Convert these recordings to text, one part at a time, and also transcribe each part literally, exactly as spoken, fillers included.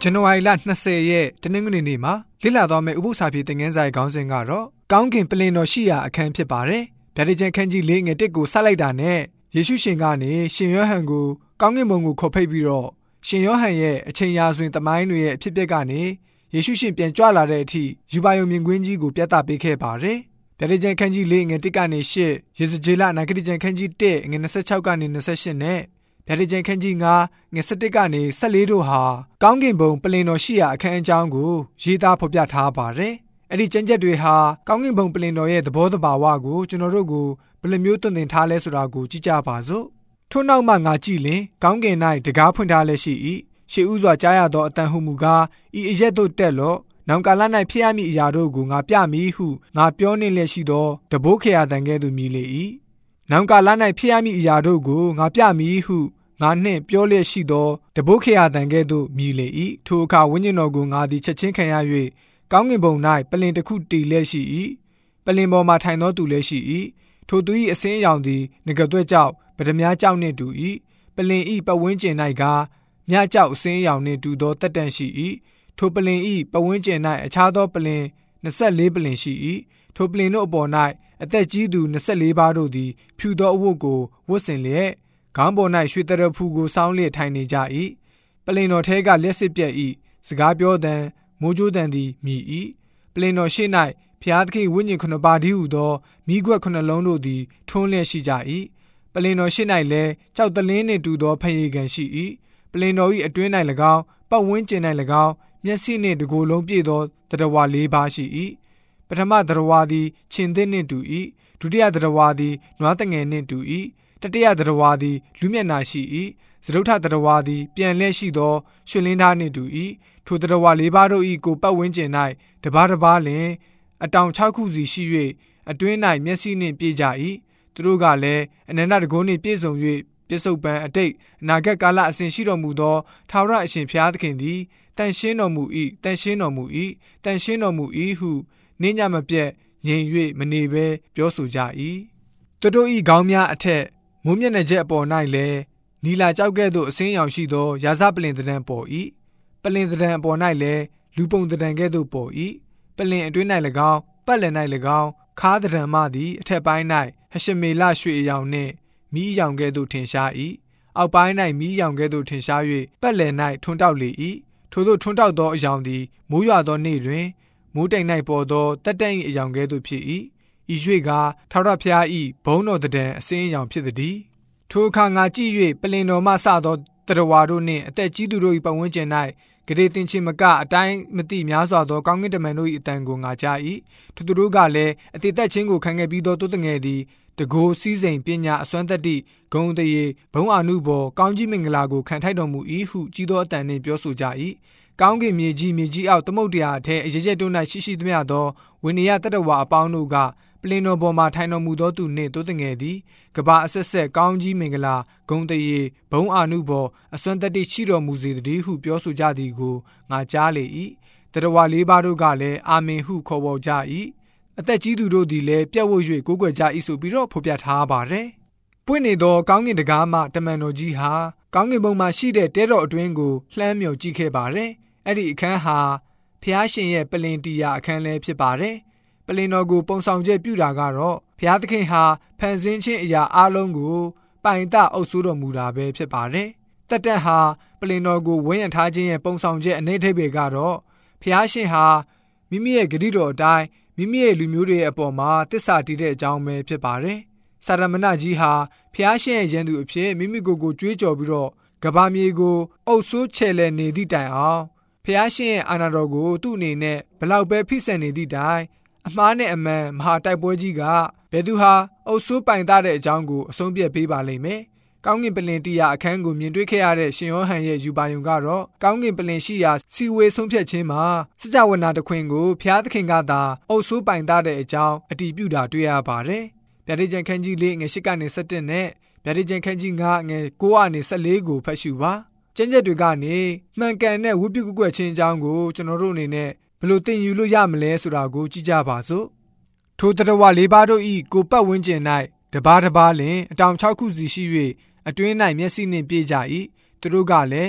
ဇန်နဝါရီလ၂၀ရက်တနင်္ဂနွေနေ့မှာလေ့လာသွားမယ့်ဥပုသ္စာပြေသင်ခန်းစာခေါင်းစဉ်ကတော့ကောင်းကင်ပလင်တော်ရှိရာအခန်းဖြစ်ပါတယ်။ဗျာဒိတ်ကျမ်းခန်းကြီးလေးငယ်တစ်ကိုစလိုက်တာနဲ့ယေရှုရှင်ကနေရှင်ယောဟန်ကိုကောင်းကင်ဘုံကိုခေါ်ဖိတ်ပြီးတော့ရှင်ယောဟန်ရဲ့အချိန်ရာဇဝင်သမိုင်းတွေရဲ့အဖြစ်အပျက်ကနေယေရှုရှင်ပြန်ကြွလာတဲ့အထိယူပါယုံမြင်ကွင်းကြီးကိုပြသပေးခဲ့ပါတယ်။ဗျာဒိတ်ကျမ်းခန်းကြီးလေးငယ်တစ်ကနေ၈ယေဇကျေလနာဂတိကျမ်းခန်းကြီး၁ငယ်၂၆ကနေ၂၈နဲ့ဗျာဒိတ်ကျမ်းခန်းကြီး၅ငယ်၁၁ကနေ၁၄တို့ဟာကောင်းကင်ဘုံပလင်တော်ရှိရာအခန်းအကြောင်းကိုရေးသားဖော်ပြထားပါတယ်။အဲ့ဒီကျမ်းချက်တွေဟာကောင်းကင်ဘုံပလင်တော်ရဲ့သဘောတဘာဝကိုကျွန်တော်တို့ကိုဘယ်လိုမျိုးသွန်သင်ထားလဲဆိုတာကိုကြည့်ကြပါစို့။ထို့နောက်မှငါကြည့်လင်ကောင်းကင်၌တကားဖွင့်ထားလဲရှိ၏။ရှေးဥစွာကြားရသောအတန်ဟုမူကားဤအရက်တို့တက်လော့။နောင်ကာလ၌ဖြစ်ရမည့်အရာတို့ကိုငါပြမည်ဟုငါပြောနေလျက်ရှိသောတဘိုးခေယတန်ကဲ့သို့မြည်လေ၏။နောင်ကာလ၌ဖြစ်ရမည့်အရာတို့ကိုငါပြမည်ဟုငါနှင့်ပြောလျက်ရှိသောတဘိုးခေယတန်ကဲ့သို့မြည်လေ၏ထိုအခါဝိညာဉ်တော်ကိုငါသည်ချက်ချင်းခံရ၍ကောင်းကင်ဘုံ၌ပလင်တစ်ခုတည်လျက်ရှိ၏ပလင်ပေါ်မှထိုင်သောသူလည်းရှိ၏ထိုသူ၏အစင်းအရောင်သည်ငကသွဲ့ကြောက်ပဒမြားကြောက်နှင့်တူ၏ပလင်၏ပတ်ဝန်းကျင်၌ကမြကြောက်အစင်းအရောင်နှင့်တူသောတက်တန့်ရှိ၏ထိုပလင်၏ပတ်ဝန်းကျင်၌အခြားသောပလင်၂၄ပလင်ရှိ၏ထိုပလင်တို့အပေါ်၌အသက်ကြီးသူ၂၄ပါးတို့သည်ဖြူသောအဝတ်ကိုဝတ်ဆင်လျက်ခေါင်းပေါ်၌ရွှေတရဖူကိုစောင်းလျက်ထိုင်နေကြ၏ပလင်တော်ထဲကလက်စစ်ပြက်၏စကားပြောသံမိုးကြိုးသံသည်မြည်၏ပလင်တော်ရှိ၌ဖျားသခင်ဝိညာဉ်ခုနှစ်ပါးတည်းဟူသောမိခွက်ခုနှစ်လုံးတို့သည်ထွန်းလျက်ရှိကြ၏ပလင်တော်ရှိ၌လည်းကြောက်တလင်းနှင့်တူသောဖယေကန်ရှိ၏ပလင်တော်၏အတွင်း၌၎င်းပတ်ဝန်းကျင်၌၎င်းမျက်စိနှင့်တကိုယ်လုံးပြည့်သောတရဝါလေးပါးရှိ၏ပထမတရဝါသည်ခြင်သစ်နှင့်တူ၏ဒုတိယတရဝါသည်နွားတငယ်နှင့်တူ၏တတိယတရဝါသည်လူမျက်နှာရှိ၏စတုထတရဝါသည်ပြန်လျက်ရှိသောရွှေလင်းသားနှင့်တူ၏ထိုတရဝါလေးပါးတို့၏ကိုပတ်ဝန်းကျင်၌တပါးတပါးလင်အတောင်၆ခုစီရှိ၍အတွင်း၌မျက်စိနှင့်ပြည့်ကြ၏သူတို့ကလည်းအနန္တတကုန်းနှင့်ပြည့်စုံ၍ပြစ္ဆုတ်ပံအတိတ်အနာဂတ်ကာလအစဉ်ရှိတော်မူသောထာဝရအရှင်ဘုရားသခင်သည်တန်ရှင်းတော်မူ၏တန်ရှင်းတော်မူ၏တန်ရှင်းတော်မူ၏ဟုနှင်းညမပြတ်ငြိမ်၍မနေဘဲပြောဆိုကြ၏သူတို့၏ခေါင်းများအထက်မိုးမျက်နှာချက်အပေါ်၌လည်းနီလာကြောက်ကဲ့သို့အစင်းရောင်ရှိသောရာဇပလင်သဏ္ဍာန်ပေါ်၏ပလင်သဏ္ဍာန်အပေါ်၌လည်းလူပုံသဏ္ဍာန်ကဲ့သို့ပေါ်၏ပလင်အတွင်း၌၎င်းပတ်လည်၌၎င်းခါးသဏ္ဍာန်မှသည်အထက်ပိုင်း၌ဟရှမေလရွှေအရောင်နှင့်မီးအရောင်ကဲ့သို့ထင်ရှား၏အောက်ပိုင်း၌မီးအရောင်ကဲ့သို့ထင်ရှား၍ပတ်လည်၌ထွန်းတောက်လေ၏ထို့သောထွန်းတောက်သောအရောင်သည်မိုးရွာသောနေ့တွင်မိုးတိမ်၌ပေါ်သောတက်တက်၏အရောင်ကဲ့သို့ဖြစ်၏ဤရွေ့ကထာဝရဘုရား၏ဘုန်းတော်တည်အစင်းအရောင်ဖြစ်သည်ထိုအခါငါကြည့်၍ပလင်တော်မှစသောတရဝါတို့နှင့်အသက်ကြီးသူတို့၏ပတ်ဝန်းကျင်၌ဂရေတင်ချင်းမကအတိုင်းမသိများစွာသောကောင်းကင်တမန်တို့၏အတန်ကိုငါကြား၏ထိုသူတို့ကလည်းအတေသက်ချင်းကိုခံခဲ့ပြီးသောတိုးတငယ်သည်တကိုးစည်းစိမ်ပညာအစွမ်းတတ္တိဂုဏ်တရေဘုံအာနုဘော်ကောင်းကြီးမင်္ဂလာကိုခံထိုက်တော်မူ၏ဟုကြီးသောအတန်နှင့်ပြောဆိုကြ၏ကောင်းကင်မြေကြီးမြေကြီးအောက်သမုဒ္ဒရာအထက်အရရက်တို့၌ရှိရှိသမျှသောဝိနည်းတတ္တဝါအပေါင်းတို့ကပလင်တော်ပေါ်မှထိုင်တော်မူသောသူနှင့်တိုးတငယ်သည်ကဘာအဆက်ဆက်ကောင်းကြီးမင်္ဂလာဂုဏ်တရေဘုံအာနုဘော်အစွမ်းတတ္တိရှိတော်မူစေတည်းဟုပြောဆိုကြသည်ကိုငါကြားလေ၏တရဝါလေးပါးတို့ကလည်းအာမင်ဟုခေါ်ဝေါ်ကြ၏အသက်ကြီးသူတို့သည်လည်းပြတ်ဝတ်၍ကိုးကွယ်ကြ၏ဆိုပြီးတော့ဖော်ပြထားပါတယ်ပွင့်နေသောကောင်းကင်တကားမှတမန်တော်ကြီးဟာကောင်းကင်ဘုံမှာရှိတဲ့တဲတော်အတွင်းကိုလှမ်းမြော်ကြည့်ခဲ့ပါတယ်အဲ့ဒီအခန်းဟာဖျားရှင်ရဲ့ပလင်တီယာအခန်းလည်းဖြစ်ပါတယ်ပလင်တော်ကိုပုံဆောင်ချက်ပြုတာကတော့ဘုရားသခင်ဟာဖန်ဆင်းခြင်းအရာအလုံးကိုပိုင်တအုပ်စိုးတော်မူတာပဲဖြစ်ပါတယ်တတ်တတ်ဟာပလင်တော်ကိုဝန်းရံထားခြင်းရဲ့ပုံဆောင်ချက်အနေထိပ်ပဲကတော့ဘုရားရှင်ဟာမိမိရဲ့ဂရုတော်အတိုင်းမိမိရဲ့လူမျိုးတွေရဲ့အပေါ်မှာတစ္ဆာတည်တဲ့အကြောင်းပဲဖြစ်ပါတယ်စာရမဏကြီးဟာဘုရားရှင်ရဲ့ရန်သူအဖြစ်မိမိကိုယ်ကိုကြွေးကြော်ပြီးတော့ကဘာမြေကိုအုပ်စိုးချဲ့လဲနေသည့်တိုင်အောင်ဘုရားရှင်ရဲ့အာဏာတော်ကိုသူ့အနေနဲ့ဘလောက်ပဲဖိစံနေသည့်တိုင်အမှားနဲ့အမှန်မဟာတိုက်ပွဲကြီးကဘယ်သူဟာအုပ်စိုးပိုင်သားတဲ့အကြောင်းကိုအဆုံးဖြတ်ပေးပါလိမ့်မယ်။ကောင်းကင်ပလင်တီယာအခန်းကိုမြင်တွေ့ခဲ့ရတဲ့ရှင်ယောဟန်ရဲ့ယူပါယုံကတော့ကောင်းကင်ပလင်ရှိရာစီဝေဆုံးဖြတ်ခြင်းမှာစကြဝဠာတစ်ခွင်ကိုဘုရားသခင်ကသာအုပ်စိုးပိုင်သားတဲ့အကြောင်းအတည်ပြုတာတွေ့ရပါတယ်။ဗျာဒိတ်ကျမ်းခန်းကြီးလေးငယ်၈ကနေ၁၁နဲ့ဗျာဒိတ်ကျမ်းခန်းကြီး၅ငယ်၉ကနေ၁၄ကိုဖတ်ရှုပါ။ကျမ်းချက်တွေကနေမှန်ကန်တဲ့ဝိပုကွယ်ခြင်းအကြောင်းကိုကျွန်တော်တို့အနေနဲ့ဘယ်လိုသင်ယူလို့ရမလဲဆိုတာကိုကြည့်ကြပါစို့ထိုတရဝလေးပါးတို့ဤကိုပတ်ဝန်းကျင်၌တပါးတပါးလင်အတောင်၆ခုစီရှိ၍အတွင်း၌မျက်စိနှင့်ပြည့်ကြ၏သူတို့ကလည်း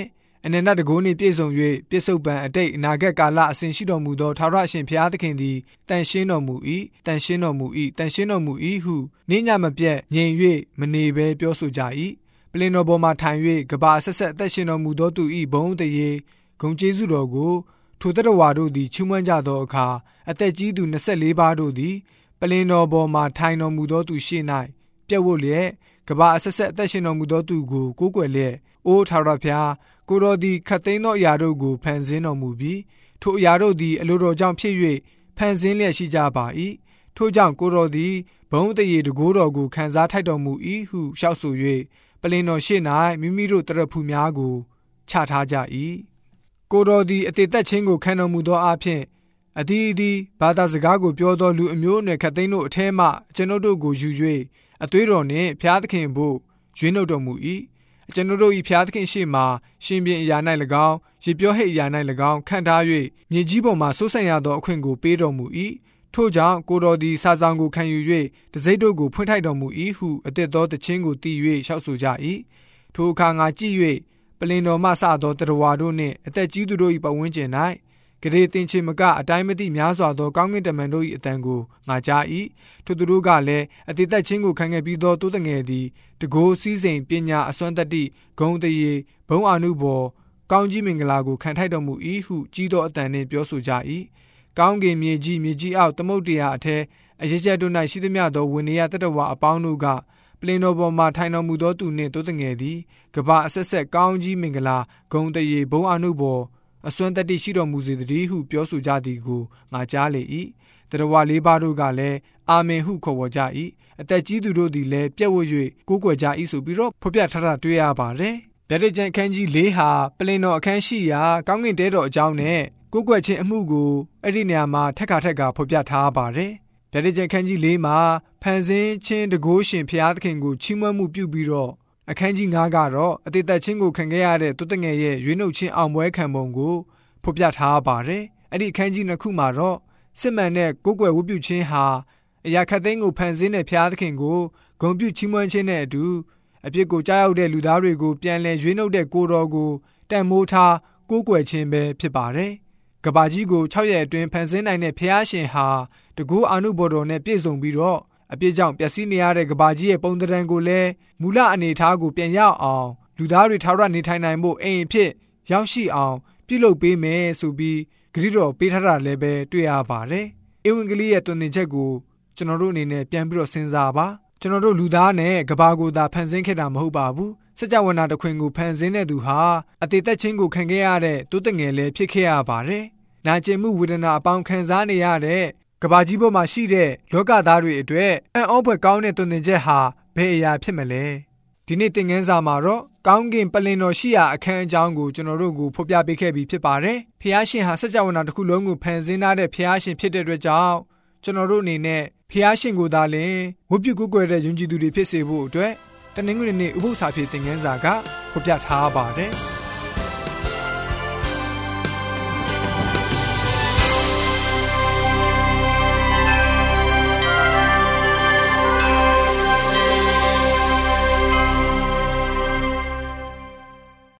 အနန္တတကုနှင့်ပြည့်စုံ၍ပြစ္ဆုတ်ပံအတိတ်အနာဂတ်ကာလအစဉ်ရှိတော်မူသောထာဝရအရှင်ဘုရားသခင်သည်တန်ရှင်းတော်မူ၏တန်ရှင်းတော်မူ၏တန်ရှင်းတော်မူ၏ဟုနေ့ညမပြတ်ငြိမ်၍မနေဘဲပြောဆိုကြ၏ပလင်တော်ပေါ်မှထိုင်၍ကဘာဆက်ဆက်အသက်ရှင်တော်မူသောသူ၏ဘုန်းတရေဂုဏ်ကျေးဇူးတော်ကိုထိုတရဝါတို့သည်ချီးမွမ်းကြသောအခါအသက်ကြီးသူနှစ်ဆယ်လေးပါးတို့သည်ပလင်တော်ပေါ်မှထိုင်တော်မူသောသူရှေ့၌ပြတ်ဝတ်လျက်ကဘာဆက်ဆက်အသက်ရှင်တော်မူသောသူကိုကိုးကွယ်လျက်အိုထာဝရဘုရားကိုတော်သည်ခတ်သိမ်းသောအရာတို့ကိုဖန်ဆင်းတော်မူပြီးထိုအရာတို့သည်အလိုတော်ကြောင့်ဖြစ်၍ဖန်ဆင်းလျက်ရှိကြပါ၏ထို့ကြောင့်ကိုတော်သည်ဘုန်းတရေတကိုးတော်ကိုခံစားထိုက်တော်မူ၏ဟုလျှောက်ဆို၍ပလင်တော်ရှေ့၌မိမိတို့တရဖူများကိုချထားကြ၏ကိုတော်သည်အသေးသက်ချင်းကိုခံတော်မူသောအဖြစ်အသီးသီးဘာသာစကားကိုပြောသောလူအမျိုးအနွယ်ခတ်သိမ်းတို့အထဲမှကျွန်ုပ်တို့ကိုယူ၍အသွေးတော်နှင့်ဘုရားသခင်ဘို့ရွေးနှုတ်တော်မူ၏ကျွန်ုပ်တို့၏ဘုရားသခင်ရှေ့မှရှင်ပြန်အရာ၌၎င်းရေပြောဟိတ်အရာ၌၎င်းခံထား၍မြေကြီးပေါ်မှစိုးစံရသောအခွင့်ကိုပေးတော်မူ၏ထို့ကြောင့်ကိုတော်သည်စာဆောင်ကိုခံယူ၍တစိမ့်တို့ကိုဖွင့်ထိုက်တော်မူ၏ဟုအသစ်သောတခြင်းကိုတည်၍လျှောက်ဆိုကြ၏ထိုအခါငါကြည့်၍ပလင်တော်မှစသောတရဝါတို့နှင့်အသက်ကြီးသူတို့၏ပတ်ဝန်းကျင်၌ဂရေတင်ချေမကအတိုင်းမသိများစွာသောကောင်းကင်တမန်တို့၏အတန်ကိုငါကြား၏ထိုသူတို့ကလည်းအသေးသက်ချင်းကိုခံခဲ့ပြီးသောတိုးတငယ်သည်တကိုးစည်းစိမ်ပညာအစွမ်းတတ္တိဂုဏ်တရေဘုံအာနုဘော်ကောင်းကြီးမင်္ဂလာကိုခံထိုက်တော်မူ၏ဟုကြီးသောအတန်နှင့်ပြောဆိုကြ၏ကောင်းကင်မြေကြီးမြေကြီးအောက်သမုဒ္ဒရာအထက်အရကျက်တို့၌ရှိသမျှသောဝိနည်းတတ္တဝါအပေါင်းတို့ကပလင်တော်ပေါ်မှထိုင်တော်မူသောသူနှင့်တိုးတငယ်သည်ကဘာအဆက်ဆက်ကောင်းကြီးမင်္ဂလာဂုဏ်တရေဘုံအာနုဘော်အစွမ်းတတ္တိရှိတော်မူစေတည်းဟုပြောဆိုကြသည်ကိုငါကြားလေ၏တရဝါလေးပါးတို့ကလည်းအာမင်ဟုခေါ်ဝေါ်ကြ၏အသက်ကြီးသူတို့သည်လည်းပြည့်ဝ၍ကိုးကွယ်ကြ၏ဆိုပြီးတော့ဖော်ပြထားတာတွေ့ရပါတယ်ဗျာဒိတ်ကျမ်းအခန်းကြီး၄ဟာပလင်တော်အခန်းရှိရာကောင်းကင်တဲတော်အကြောင်းနဲ့ကိုးကွယ်ခြင်းအမှုကိုအဲ့ဒီနေရာမှာထက်ခါထက်ခါဖော်ပြထားပါတယ်ဗျာဒိတ်ကျမ်းအခန်းကြီး၄မှာဖန်ဆင်းခြင်းတကိုးရှင်ဘုရားသခင်ကိုချီးမွမ်းမှုပြုပြီးတော့အခန်းကြီး၅ကတော့အသေးသက်ချင်းကိုခံခဲ့ရတဲ့တိုးတငယ်ရဲ့ရွေးနှုတ်ခြင်းအောင်ပွဲခံပုံကိုဖော်ပြထားပါတယ်အဲ့ဒီအခန်းကြီးနှစ်ခုမှာတော့စစ်မှန်တဲ့ကိုးကွယ်ဝတ်ပြုခြင်းဟာအရာခတ်သိမ်းကိုဖန်ဆင်းတဲ့ဘုရားသခင်ကိုဂုဏ်ပြုချီးမွမ်းခြင်းနဲ့အတူအပြစ်ကိုကြားရောက်တဲ့လူသားတွေကိုပြန်လည်ရွေးနှုတ်တဲ့ကိုယ်တော်ကိုတန်မိုးထားကိုးကွယ်ခြင်းပဲဖြစ်ပါတယ်ကဘာကြီးကို၆ရက်အတွင်းဖန်ဆင်းနိုင်တဲ့ဘုရားရှင်ဟာတကူအာနုဘော်တော်နဲ့ပြည့်စုံပြီးတော့အပြစ်ကြောင့်ပျက်စီးနေရတဲ့ကဘာကြီးရဲ့ပုံသဏ္ဍာန်ကိုလည်းမူလအနေအထားကိုပြန်ရောက်အောင်လူသားတွေထာဝရနေထိုင်နိုင်ဖို့အိမ်အဖြစ်ရောက်ရှိအောင်ပြုလုပ်ပေးမယ်ဆိုပြီးဂရုတော်ပေးထားတာလည်းပဲတွေ့ရပါတယ်။ဧဝံဂေလိရဲ့တွင်တင်ချက်ကိုကျွန်တော်တို့အနေနဲ့ပြန်ပြီးတော့စဉ်းစားပါကျွန်တော်တို့လူသားနဲ့ကဘာကိုသာဖန်ဆင်းခဲ့တာမဟုတ်ပါဘူး။စကြဝဠာတစ်ခွင်ကိုဖန်ဆင်းတဲ့သူဟာအသေးသက်ချင်းကိုခံခဲ့ရတဲ့တိုးတငယ်လည်းဖြစ်ခဲ့ရပါတယ်။နာကျင်မှုဝေဒနာအပေါင်းခံစားနေရတဲ့ကဘာကြီးပေါ်မှာရှိတဲ့လောကသားတွေအတွက်အံ့ဩဖွယ်ကောင်းတဲ့တွင်တင်ချက်ဟာဘယ်အရာဖြစ်မလဲ။ဒီနေ့သင်ခန်းစာမှာတော့ကောင်းကင်ပလင်တော်ရှိရာအခန်းအကြောင်းကိုကျွန်တော်တို့ကိုဖော်ပြပေးခဲ့ပြီးဖြစ်ပါတယ်။ဖျားရှင်ဟာစကြဝဠာတစ်ခုလုံးကိုဖန်ဆင်းထားတဲ့ဖျားရှင်ဖြစ်တဲ့အတွက်ကြောင့်ကျွန်တော်တို့အနေနဲ့ဖျားရှင်ကိုသာလျှင်ဝတ်ပြုကိုးကွယ်တဲ့ယုံကြည်သူတွေဖြစ်စေဖို့အတွက်တနင်္ဂနွေနေ့ဥပုသ္စာပြေသင်ခန်းစာကဖော်ပြထားပါတယ်။